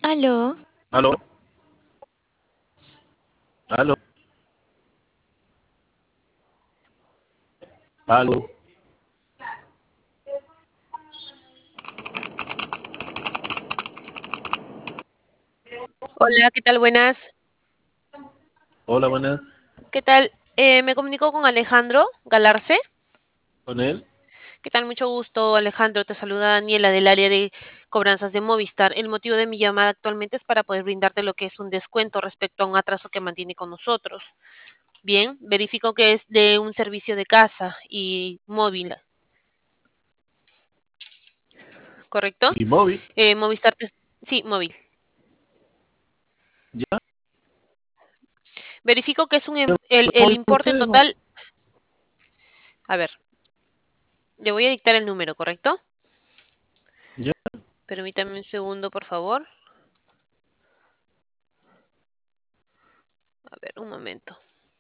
Aló, Aló, aló, aló. Hola, ¿qué tal? Buenas. Hola, buenas. ¿Qué tal? Me comunico con Alejandro Galarce. ¿Con él? ¿Qué tal? Mucho gusto, Alejandro. Te saluda Daniela del área de cobranzas de Movistar. El motivo de mi llamada actualmente es para poder brindarte lo que es un descuento respecto a un atraso que mantiene con nosotros. Bien, verifico que es de un servicio de casa y móvil, ¿correcto? ¿Y móvil? Movistar, sí, móvil. ¿Ya? Verifico que es el ¿Móvil con importe ustedes? ¿No? total. A ver, le voy a dictar el número, ¿correcto? ¿Ya? Permítame un segundo, por favor. A ver, un momento.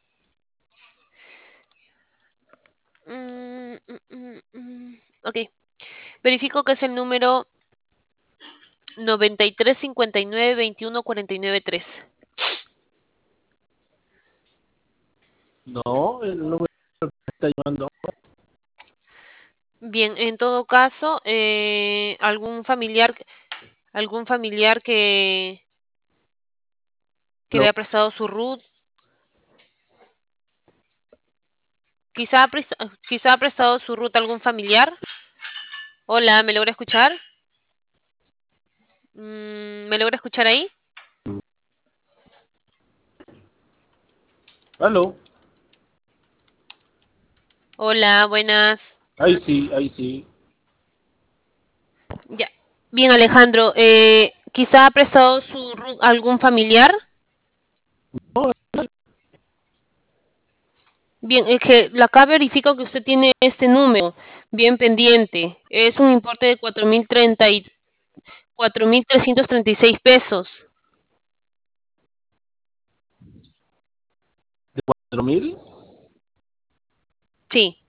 Ok, verifico que es el número 9359214993. No, el número que está llamando. Bien, en todo caso, algún familiar que No, le ha prestado su root, quizá ha prestado su root a algún familiar. Hola, ¿me logra escuchar? ¿Me logra escuchar ahí? aló. Hola, buenas. Ahí sí, ahí sí. Ya. Bien, Alejandro, quizá ha prestado su root a algún familiar. No, Bien, es que acá verifico que usted tiene este número bien pendiente. Es un importe de 4.336 pesos. ¿4.000? Sí.